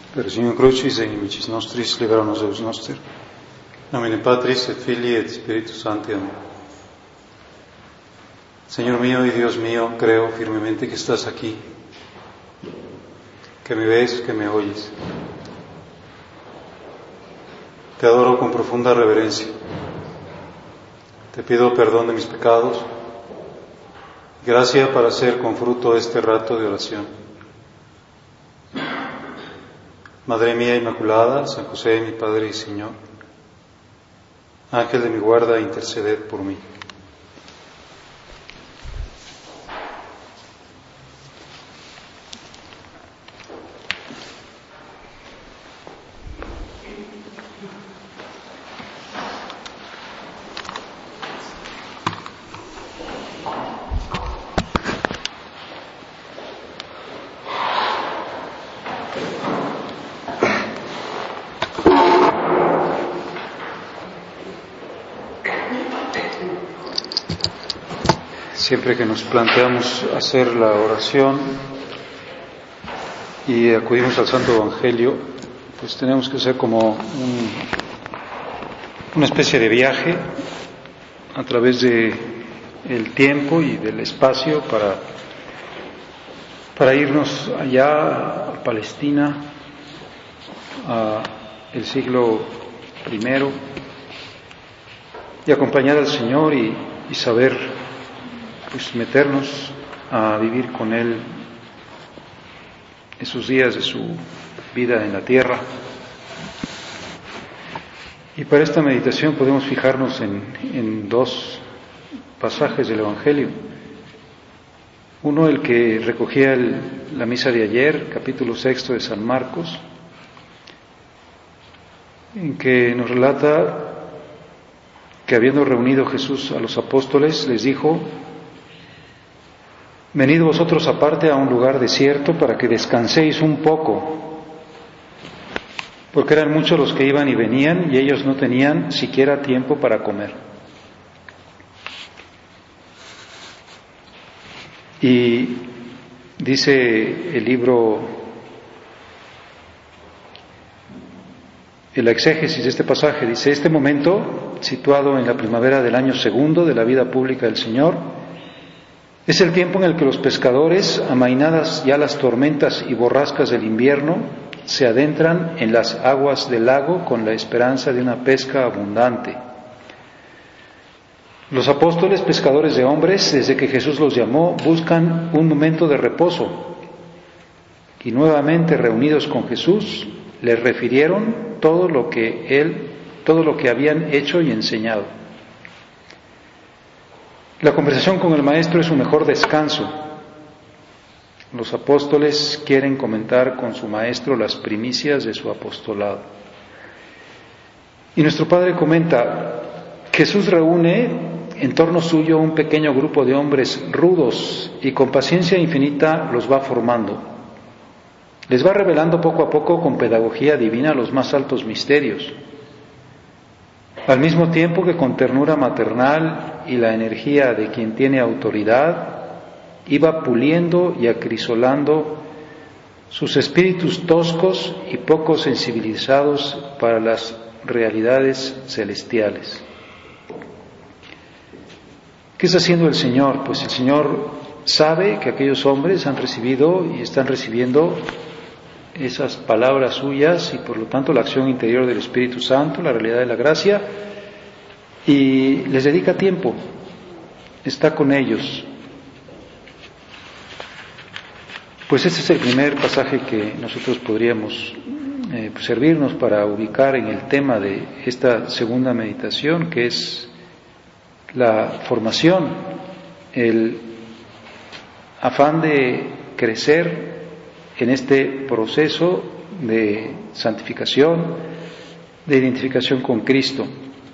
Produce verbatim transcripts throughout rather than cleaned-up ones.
Per Signum Crucis et inimicis nostris, libera nos Deus noster. Nomine Patris et Filii et Spiritus Sancti. Amén. Señor mío y Dios mío, creo firmemente que estás aquí, que me ves, que me oyes. Te adoro con profunda reverencia. Te pido perdón de mis pecados, gracia para hacer con fruto este rato de oración. Madre mía Inmaculada, San José, mi Padre y Señor, Ángel de mi guarda, interceded por mí. Siempre que nos planteamos hacer la oración y acudimos al Santo Evangelio, pues tenemos que hacer como un, una especie de viaje a través de el tiempo y del espacio para, para irnos allá a Palestina, a el siglo primero, y acompañar al Señor y, y saber pues meternos a vivir con Él esos días de su vida en la tierra. Y para esta meditación podemos fijarnos en, en dos pasajes del Evangelio. Uno, el que recogía el, la misa de ayer, capítulo sexto de San Marcos, en que nos relata que habiendo reunido Jesús a los apóstoles, les dijo: venid vosotros aparte a un lugar desierto para que descanséis un poco, porque eran muchos los que iban y venían y ellos no tenían siquiera tiempo para comer. Y dice el libro, el exégesis de este pasaje, dice: este momento, situado en la primavera del año segundo de la vida pública del Señor, es el tiempo en el que los pescadores, amainadas ya las tormentas y borrascas del invierno, se adentran en las aguas del lago con la esperanza de una pesca abundante. Los apóstoles, pescadores de hombres, desde que Jesús los llamó, buscan un momento de reposo, y nuevamente reunidos con Jesús, les refirieron todo lo que él, todo lo que habían hecho y enseñado. La conversación con el Maestro es su mejor descanso. Los apóstoles quieren comentar con su Maestro las primicias de su apostolado. Y nuestro Padre comenta: Jesús reúne en torno suyo un pequeño grupo de hombres rudos y con paciencia infinita los va formando. Les va revelando poco a poco con pedagogía divina los más altos misterios, al mismo tiempo que con ternura maternal y la energía de quien tiene autoridad, iba puliendo y acrisolando sus espíritus toscos y poco sensibilizados para las realidades celestiales. ¿Qué está haciendo el Señor? Pues el Señor sabe que aquellos hombres han recibido y están recibiendo esas palabras suyas y por lo tanto la acción interior del Espíritu Santo, la realidad de la gracia, y les dedica tiempo, está con ellos. Pues este es el primer pasaje que nosotros podríamos eh, servirnos para ubicar en el tema de esta segunda meditación, que es la formación, el afán de crecer en este proceso de santificación, de identificación con Cristo.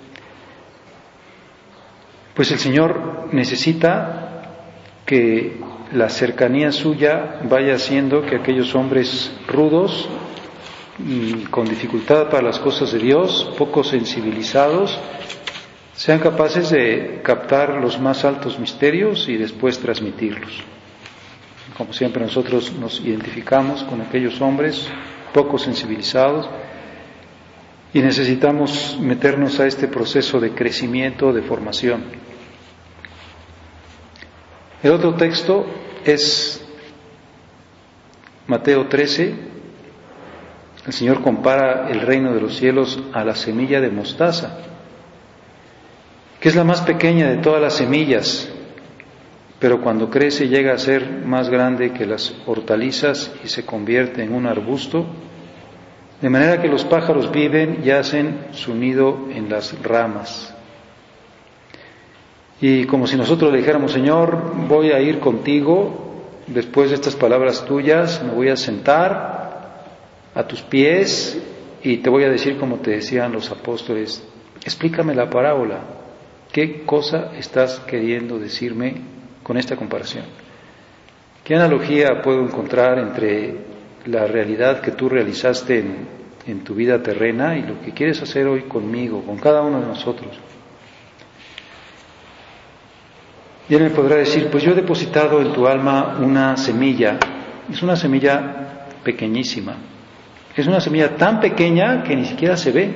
Pues el Señor necesita que la cercanía suya vaya haciendo que aquellos hombres rudos, con dificultad para las cosas de Dios, poco sensibilizados, sean capaces de captar los más altos misterios y después transmitirlos. Como siempre nosotros nos identificamos con aquellos hombres poco sensibilizados, y necesitamos meternos a este proceso de crecimiento, de formación. El otro texto es Mateo trece. El Señor compara el reino de los cielos a la semilla de mostaza, que es la más pequeña de todas las semillas, pero cuando crece llega a ser más grande que las hortalizas y se convierte en un arbusto, de manera que los pájaros viven y hacen su nido en las ramas. Y como si nosotros le dijéramos: Señor, voy a ir contigo, después de estas palabras tuyas, me voy a sentar a tus pies y te voy a decir como te decían los apóstoles: explícame la parábola, ¿qué cosa estás queriendo decirme con esta comparación? ¿Qué analogía puedo encontrar entre la realidad que tú realizaste en, en tu vida terrena y lo que quieres hacer hoy conmigo, con cada uno de nosotros? Y él me podrá decir: pues yo he depositado en tu alma una semilla. Es una semilla pequeñísima. Es una semilla tan pequeña que ni siquiera se ve.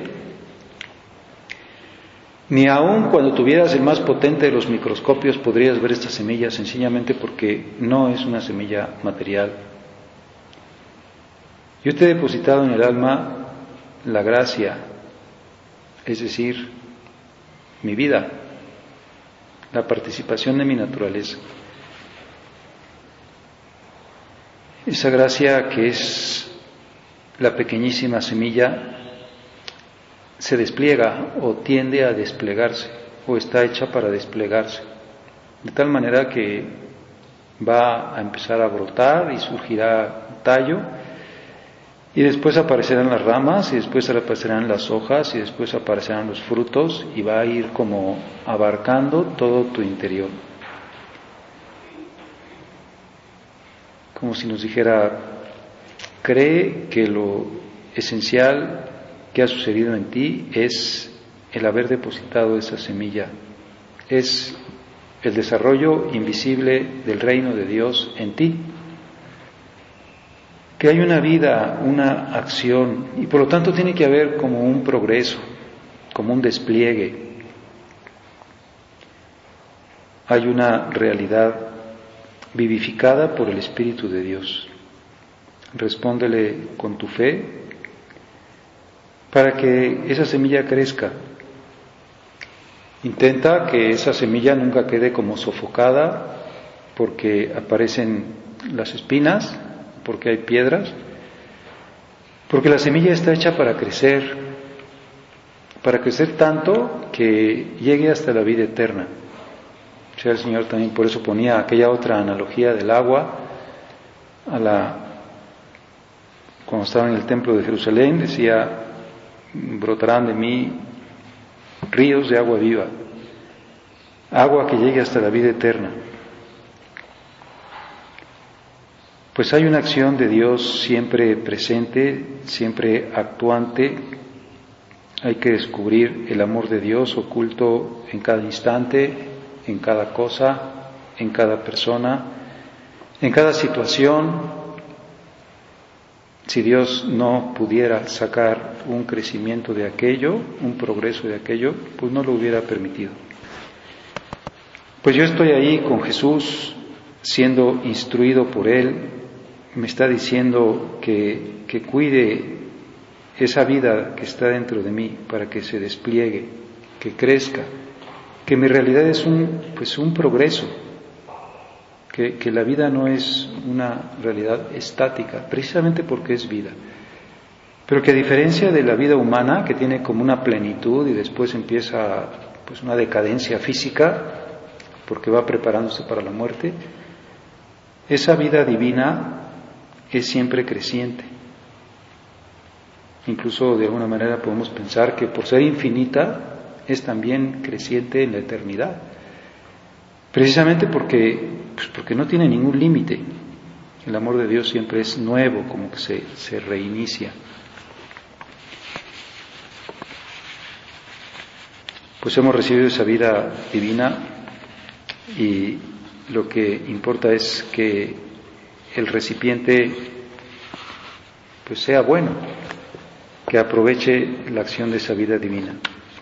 Ni aun cuando tuvieras el más potente de los microscopios podrías ver esta semilla, sencillamente porque no es una semilla material. Yo te he depositado en el alma la gracia, es decir, mi vida, la participación de mi naturaleza. Esa gracia, que es la pequeñísima semilla, se despliega o tiende a desplegarse, o está hecha para desplegarse, de tal manera que va a empezar a brotar y surgirá un tallo, y después aparecerán las ramas, y después aparecerán las hojas, y después aparecerán los frutos, y va a ir como abarcando todo tu interior. Como si nos dijera: cree que lo esencial que ha sucedido en ti es el haber depositado esa semilla, es el desarrollo invisible del reino de Dios en ti. Que hay una vida, una acción, y por lo tanto tiene que haber como un progreso, como un despliegue. Hay una realidad vivificada por el Espíritu de Dios. Respóndele con tu fe para que esa semilla crezca. Intenta que esa semilla nunca quede como sofocada porque aparecen las espinas, porque hay piedras, porque la semilla está hecha para crecer, para crecer tanto que llegue hasta la vida eterna. O sea, el Señor también por eso ponía aquella otra analogía del agua, a la, cuando estaba en el templo de Jerusalén, decía: brotarán de mí ríos de agua viva, agua que llegue hasta la vida eterna. Pues hay una acción de Dios siempre presente, siempre actuante. Hay que descubrir el amor de Dios oculto en cada instante, en cada cosa, en cada persona, en cada situación. Si Dios no pudiera sacar un crecimiento de aquello, un progreso de aquello, pues no lo hubiera permitido. Pues yo estoy ahí con Jesús, siendo instruido por Él. Me está diciendo que, que cuide esa vida que está dentro de mí para que se despliegue, que crezca, que mi realidad es un, pues un progreso, que, que la vida no es una realidad estática, precisamente porque es vida, pero que a diferencia de la vida humana, que tiene como una plenitud y después empieza pues una decadencia física, porque va preparándose para la muerte, esa vida divina es siempre creciente. Incluso de alguna manera podemos pensar que por ser infinita es también creciente en la eternidad, precisamente porque, pues porque no tiene ningún límite. El amor de Dios siempre es nuevo, como que se, se reinicia. Pues hemos recibido esa vida divina y lo que importa es que el recipiente pues sea bueno, que aproveche la acción de esa vida divina.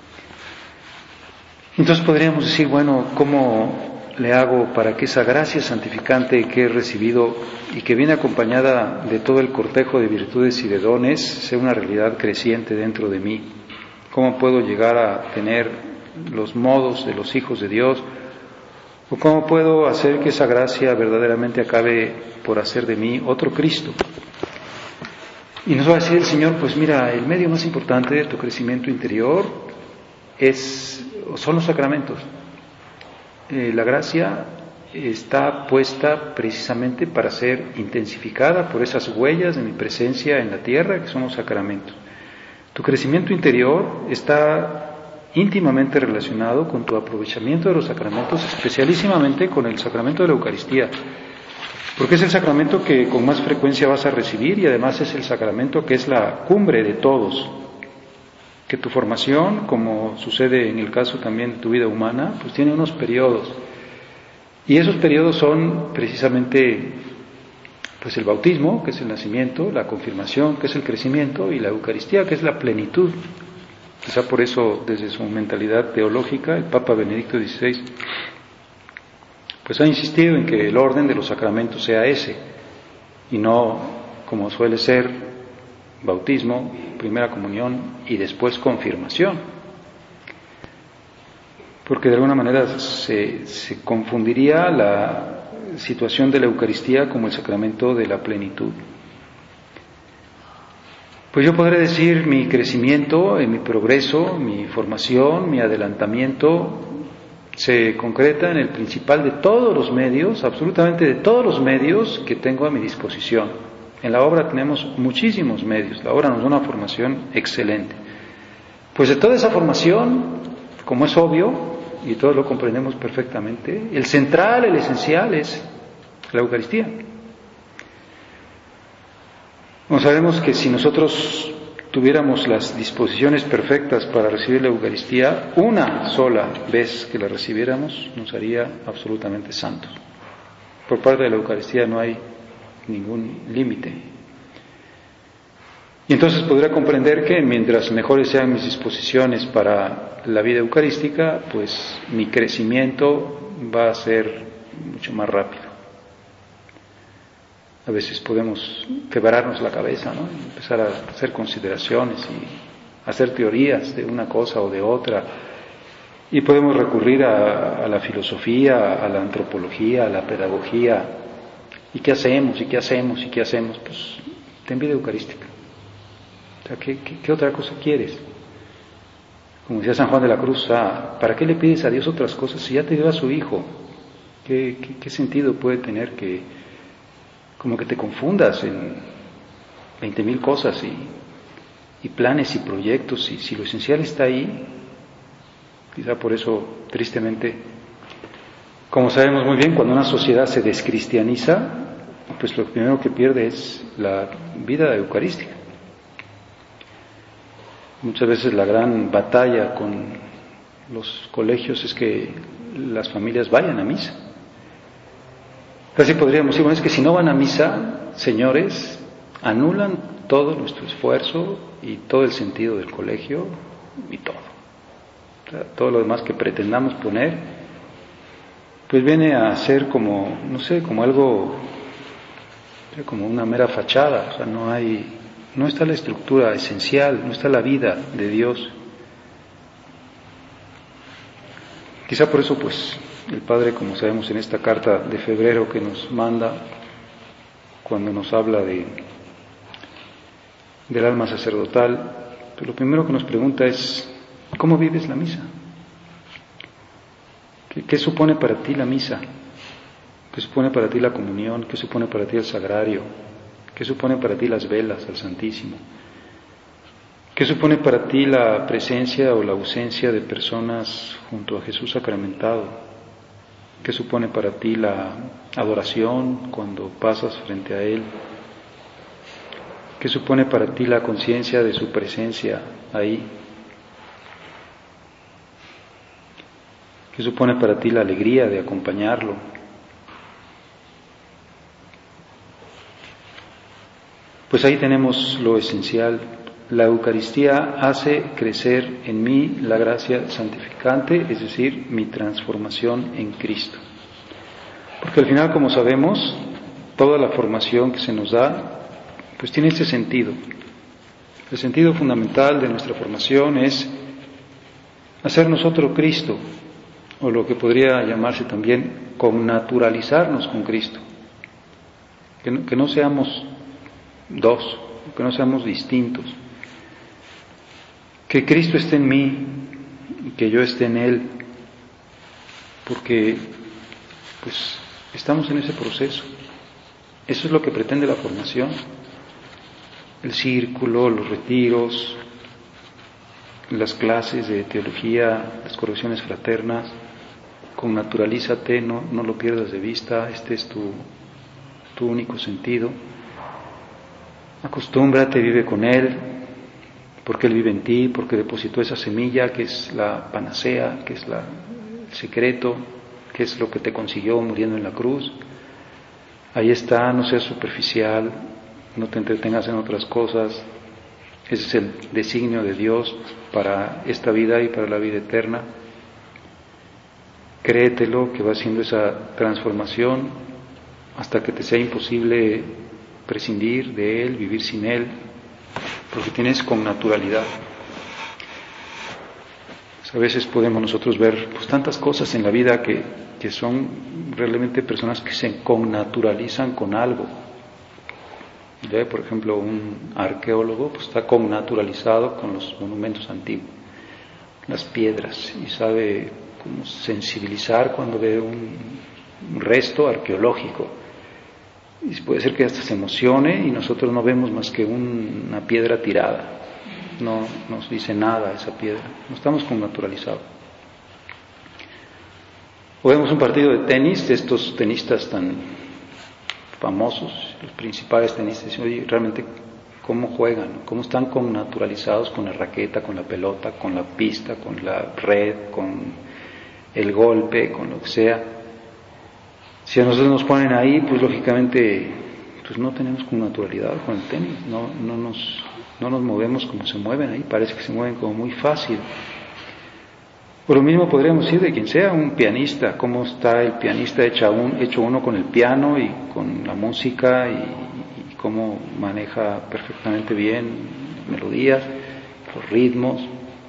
Entonces podríamos decir, bueno, ¿cómo le hago para que esa gracia santificante que he recibido y que viene acompañada de todo el cortejo de virtudes y de dones sea una realidad creciente dentro de mí? ¿Cómo puedo llegar a tener los modos de los hijos de Dios? ¿O cómo puedo hacer que esa gracia verdaderamente acabe por hacer de mí otro Cristo? Y nos va a decir el Señor, pues mira, el medio más importante de tu crecimiento interior es, son los sacramentos. Eh, la gracia está puesta precisamente para ser intensificada por esas huellas de mi presencia en la tierra, que son los sacramentos. Tu crecimiento interior está íntimamente relacionado con tu aprovechamiento de los sacramentos, especialísimamente con el sacramento de la Eucaristía, porque es el sacramento que con más frecuencia vas a recibir y además es el sacramento que es la cumbre de todos. Que tu formación, como sucede en el caso también de tu vida humana, pues tiene unos periodos. Y esos periodos son precisamente pues el bautismo, que es el nacimiento, la confirmación, que es el crecimiento, y la Eucaristía, que es la plenitud. Quizá por eso, desde su mentalidad teológica, el Papa Benedicto dieciséis pues ha insistido en que el orden de los sacramentos sea ese, y no como suele ser bautismo, primera comunión y después confirmación, porque de alguna manera se, se confundiría la situación de la Eucaristía como el sacramento de la plenitud. Pues yo podré decir mi crecimiento, mi progreso, mi formación, mi adelantamiento se concreta en el principal de todos los medios, absolutamente de todos los medios que tengo a mi disposición. En la obra tenemos muchísimos medios, la obra nos da una formación excelente. Pues de toda esa formación, como es obvio, y todos lo comprendemos perfectamente, el central, el esencial es la Eucaristía. Bueno, sabemos que si nosotros tuviéramos las disposiciones perfectas para recibir la Eucaristía, una sola vez que la recibiéramos nos haría absolutamente santos. Por parte de la Eucaristía no hay ningún límite. Y entonces podría comprender que mientras mejores sean mis disposiciones para la vida eucarística, pues mi crecimiento va a ser mucho más rápido. A veces podemos quebrarnos la cabeza, ¿no? Empezar a hacer consideraciones y hacer teorías de una cosa o de otra. Y podemos recurrir a, a la filosofía, a la antropología, a la pedagogía. ¿Y qué hacemos? ¿Y qué hacemos? ¿Y qué hacemos? Pues ten vida eucarística. O sea, ¿qué, qué, qué otra cosa quieres? Como decía San Juan de la Cruz, ah, ¿para qué le pides a Dios otras cosas si ya te dio a su Hijo? ¿Qué, qué, qué sentido puede tener que como que te confundas en veinte mil cosas y, y planes y proyectos, y si lo esencial está ahí? Quizá por eso, tristemente, como sabemos muy bien, cuando una sociedad se descristianiza, pues lo primero que pierde es la vida eucarística. Muchas veces la gran batalla con los colegios es que las familias vayan a misa. Casi podríamos decir, bueno, es que si no van a misa, señores, anulan todo nuestro esfuerzo y todo el sentido del colegio y todo. O sea, todo lo demás que pretendamos poner, pues viene a ser como, no sé, como algo, como una mera fachada. O sea, no hay, no está la estructura esencial, no está la vida de Dios. Quizá por eso, pues, el Padre, como sabemos en esta carta de febrero que nos manda, cuando nos habla de del alma sacerdotal, pues lo primero que nos pregunta es, ¿cómo vives la misa? ¿Qué, qué supone para ti la misa? ¿Qué supone para ti la comunión? ¿Qué supone para ti el sagrario? ¿Qué supone para ti las velas al Santísimo? ¿Qué supone para ti la presencia o la ausencia de personas junto a Jesús sacramentado? ¿Qué supone para ti la adoración cuando pasas frente a Él? ¿Qué supone para ti la conciencia de su presencia ahí? ¿Qué supone para ti la alegría de acompañarlo? Pues ahí tenemos lo esencial. La Eucaristía hace crecer en mí la gracia santificante, es decir, mi transformación en Cristo. Porque al final, como sabemos, toda la formación que se nos da, pues tiene ese sentido. El sentido fundamental de nuestra formación es hacernos otro Cristo, o lo que podría llamarse también connaturalizarnos con Cristo. Que no, que no seamos dos, que no seamos distintos. Que Cristo esté en mí y que yo esté en Él, porque pues estamos en ese proceso. Eso es lo que pretende la formación. El círculo, los retiros, las clases de teología, las correcciones fraternas. Connaturalízate, no, no lo pierdas de vista, este es tu, tu único sentido. Acostúmbrate, vive con Él, porque Él vive en ti, porque depositó esa semilla que es la panacea, que es la, el secreto, que es lo que te consiguió muriendo en la cruz. Ahí está, no seas superficial, no te entretengas en otras cosas. Ese es el designio de Dios para esta vida y para la vida eterna. Créetelo, que va haciendo esa transformación hasta que te sea imposible prescindir de Él, vivir sin Él, porque tienes con naturalidad. Pues a veces podemos nosotros ver pues, tantas cosas en la vida que, que son realmente personas que se connaturalizan con algo. ¿Ve? Por ejemplo, un arqueólogo pues, está connaturalizado con los monumentos antiguos, las piedras, y sabe cómo sensibilizar cuando ve un, un resto arqueológico. Y puede ser que hasta se emocione y nosotros no vemos más que un, una piedra tirada. No nos dice nada esa piedra. No estamos connaturalizados. O vemos un partido de tenis de estos tenistas tan famosos, los principales tenistas, y oye, realmente cómo juegan, cómo están connaturalizados con la raqueta, con la pelota, con la pista, con la red, con el golpe, con lo que sea. Si a nosotros nos ponen ahí, pues lógicamente pues no tenemos con naturalidad con el tenis, no, no, nos, no nos movemos como se mueven ahí, parece que se mueven como muy fácil. Por lo mismo podríamos decir de quien sea un pianista, cómo está el pianista hecho, un, hecho uno con el piano y con la música y, y cómo maneja perfectamente bien melodías, los ritmos.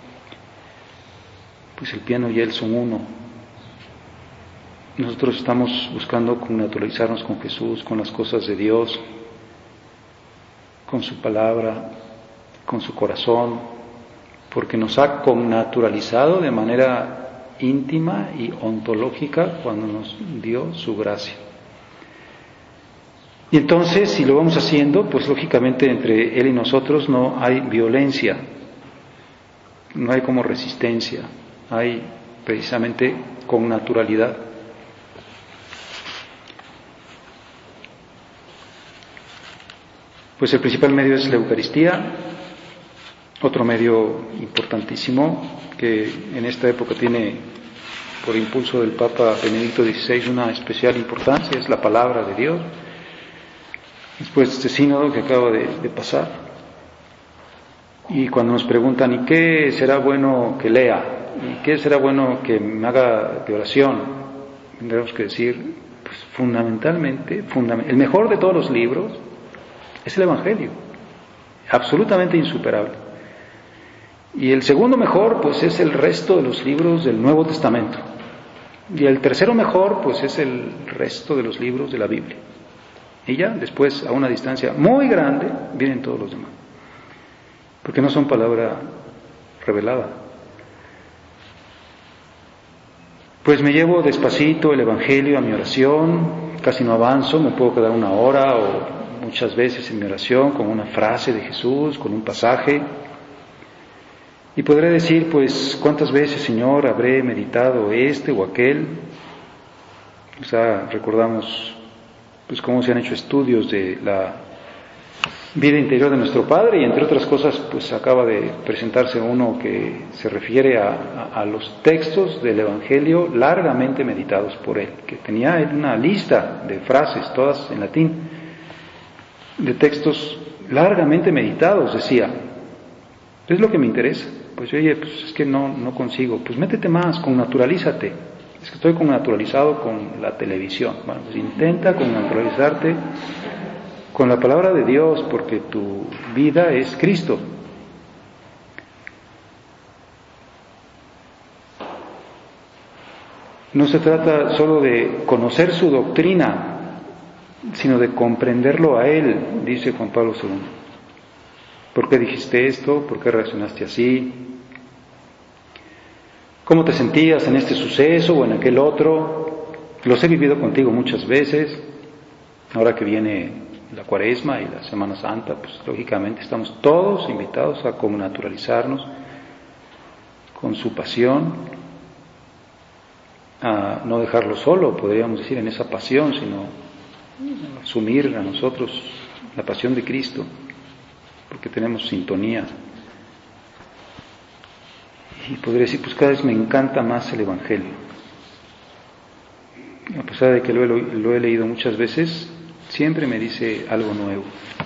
Pues el piano y él son uno. Nosotros estamos buscando connaturalizarnos con Jesús, con las cosas de Dios, con su palabra, con su corazón, porque nos ha connaturalizado de manera íntima y ontológica cuando nos dio su gracia. Y entonces, si lo vamos haciendo, pues lógicamente entre Él y nosotros no hay violencia, no hay como resistencia, hay precisamente connaturalidad. Pues el principal medio es la Eucaristía, otro medio importantísimo que en esta época tiene, por impulso del Papa Benedicto dieciséis, una especial importancia, es la palabra de Dios. Después de este sínodo que acaba de, de pasar, y cuando nos preguntan, ¿y qué será bueno que lea? ¿Y qué será bueno que me haga de oración? Tendremos que decir, pues fundamentalmente, fundament- el mejor de todos los libros es el Evangelio, absolutamente insuperable. Y el segundo mejor, pues es el resto de los libros del Nuevo Testamento. Y el tercero mejor, pues es el resto de los libros de la Biblia. Y ya, después, a una distancia muy grande, vienen todos los demás. Porque no son palabra revelada. Pues me llevo despacito el Evangelio a mi oración, casi no avanzo, me puedo quedar una hora o muchas veces en mi oración con una frase de Jesús, con un pasaje. Y podré decir, pues, ¿cuántas veces, Señor, habré meditado este o aquel? O sea, recordamos, pues, cómo se han hecho estudios de la vida interior de nuestro Padre, y entre otras cosas, pues, acaba de presentarse uno que se refiere a, a, a los textos del Evangelio largamente meditados por él, que tenía él una lista de frases, todas en latín, de textos largamente meditados, decía. ¿Es lo que me interesa? Pues oye, pues es que no, no consigo. Pues métete más, connaturalízate. Es que estoy connaturalizado con la televisión. Bueno, pues intenta connaturalizarte con la palabra de Dios, porque tu vida es Cristo. No se trata solo de conocer su doctrina, sino de comprenderlo a Él, dice Juan Pablo segundo. ¿Por qué dijiste esto? ¿Por qué reaccionaste así? ¿Cómo te sentías en este suceso o en aquel otro? Los he vivido contigo muchas veces. Ahora que viene la Cuaresma y la Semana Santa, pues lógicamente estamos todos invitados a connaturalizarnos con su pasión, a no dejarlo solo, podríamos decir, en esa pasión, sino asumir a nosotros la pasión de Cristo, porque tenemos sintonía. Y podría decir, pues cada vez me encanta más el Evangelio. A pesar de que lo he, lo he leído muchas veces, siempre me dice algo nuevo.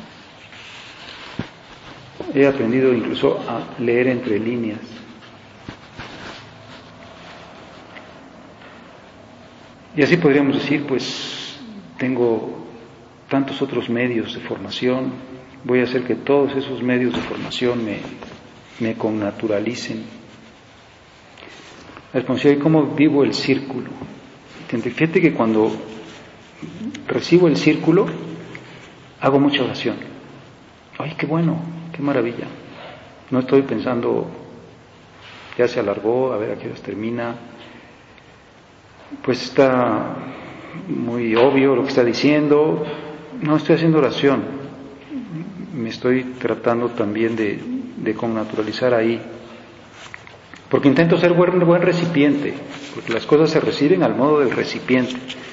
He aprendido incluso a leer entre líneas. Y así podríamos decir, pues tengo tantos otros medios de formación, voy a hacer que todos esos medios de formación me, me connaturalicen. La responsabilidad de cómo vivo el círculo. Fíjate que cuando recibo el círculo, hago mucha oración. ¡Ay, qué bueno! ¡Qué maravilla! No estoy pensando, ya se alargó, a ver a qué horas termina. Pues está muy obvio lo que está diciendo. No estoy haciendo oración. Me estoy tratando también de, de connaturalizar ahí. Porque intento ser buen, buen recipiente, porque las cosas se reciben al modo del recipiente,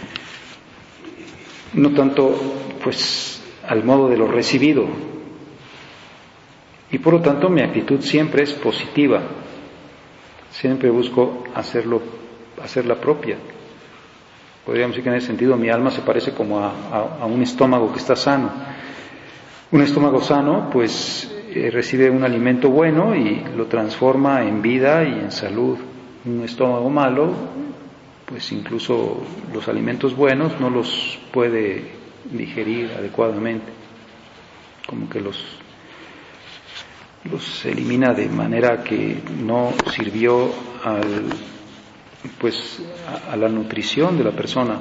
no tanto pues al modo de lo recibido. Y por lo tanto mi actitud siempre es positiva, siempre busco hacerlo, hacerla propia. Podríamos decir que en ese sentido mi alma se parece como a, a, a un estómago que está sano. Un estómago sano pues Eh, recibe un alimento bueno y lo transforma en vida y en salud. Un estómago malo, pues incluso los alimentos buenos no los puede digerir adecuadamente, como que los, los elimina de manera que no sirvió al, pues, a, a la nutrición de la persona.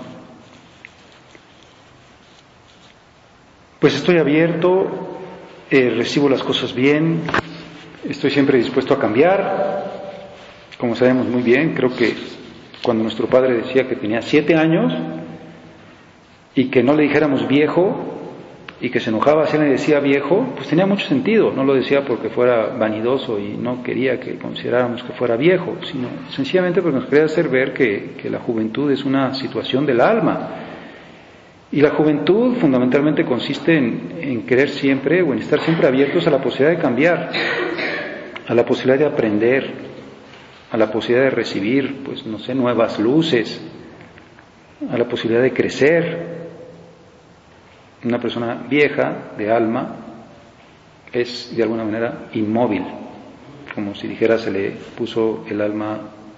Pues estoy abierto, Eh, recibo las cosas bien, estoy siempre dispuesto a cambiar. Como sabemos muy bien, creo que cuando nuestro padre decía que tenía siete años y que no le dijéramos viejo y que se enojaba si él le decía viejo, pues tenía mucho sentido. No lo decía porque fuera vanidoso y no quería que consideráramos que fuera viejo, sino sencillamente porque nos quería hacer ver que, que la juventud es una situación del alma. Y la juventud fundamentalmente consiste en, en querer siempre o en estar siempre abiertos a la posibilidad de cambiar, a la posibilidad de aprender, a la posibilidad de recibir, pues no sé, nuevas luces, a la posibilidad de crecer. Una persona vieja de alma es de alguna manera inmóvil, como si dijera se le puso el alma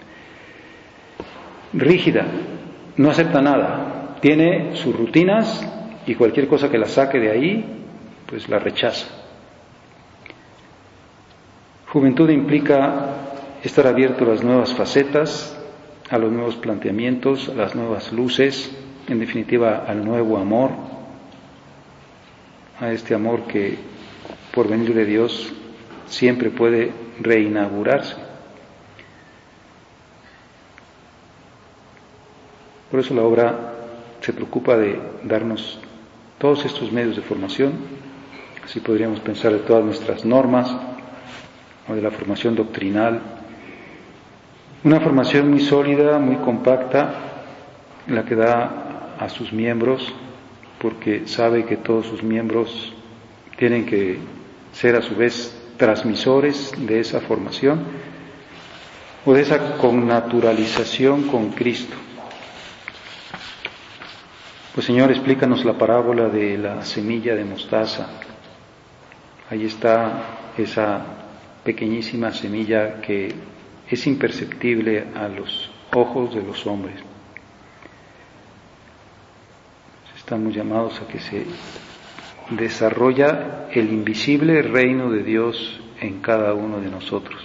rígida, no acepta nada. Tiene sus rutinas y cualquier cosa que la saque de ahí, pues la rechaza. Juventud implica estar abierto a las nuevas facetas, a los nuevos planteamientos, a las nuevas luces, en definitiva al nuevo amor, a este amor que por venir de Dios siempre puede reinaugurarse. Por eso la obra se preocupa de darnos todos estos medios de formación, así podríamos pensar de todas nuestras normas o de la formación doctrinal, una formación muy sólida, muy compacta, la que da a sus miembros, porque sabe que todos sus miembros tienen que ser a su vez transmisores de esa formación o de esa connaturalización con Cristo. Pues Señor, explícanos la parábola de la semilla de mostaza. Ahí está esa pequeñísima semilla que es imperceptible a los ojos de los hombres. Estamos llamados a que se desarrolla el invisible reino de Dios en cada uno de nosotros.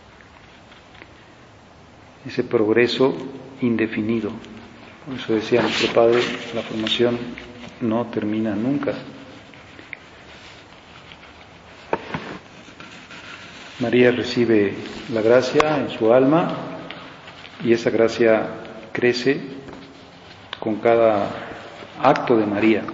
Ese progreso indefinido. Por eso decía nuestro Padre, la formación no termina nunca. María recibe la gracia en su alma y esa gracia crece con cada acto de María.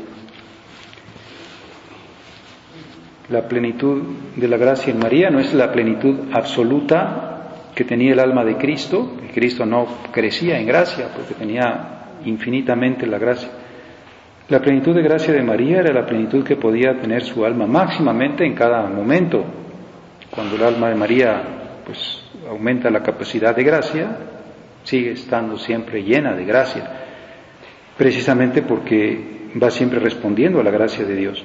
La plenitud de la gracia en María no es la plenitud absoluta que tenía el alma de Cristo. Cristo no crecía en gracia porque tenía infinitamente la gracia. La plenitud de gracia de María era la plenitud que podía tener su alma máximamente en cada momento. Cuando el alma de María pues aumenta la capacidad de gracia, sigue estando siempre llena de gracia, precisamente porque va siempre respondiendo a la gracia de Dios.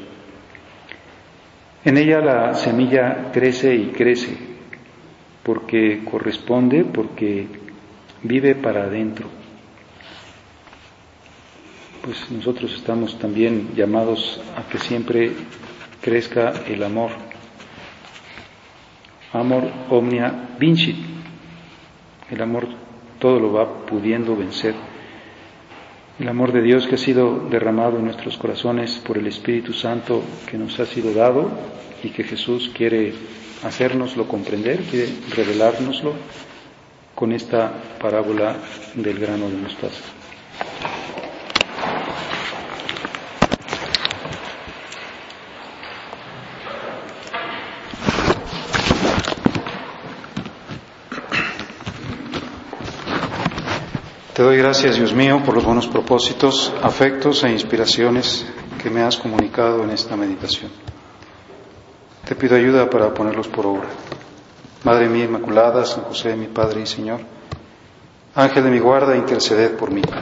En ella la semilla crece y crece, porque corresponde, porque vive para adentro. Pues nosotros estamos también llamados a que siempre crezca el amor. Amor omnia vincit. El amor todo lo va pudiendo vencer. El amor de Dios que ha sido derramado en nuestros corazones por el Espíritu Santo que nos ha sido dado y que Jesús quiere hacérnoslo comprender, quiere revelárnoslo con esta parábola del grano de mostaza. Te doy gracias, Dios mío, por los buenos propósitos, afectos e inspiraciones que me has comunicado en esta meditación. Te pido ayuda para ponerlos por obra. Madre mía Inmaculada, San José, mi Padre y Señor, Ángel de mi guarda, interceded por mí.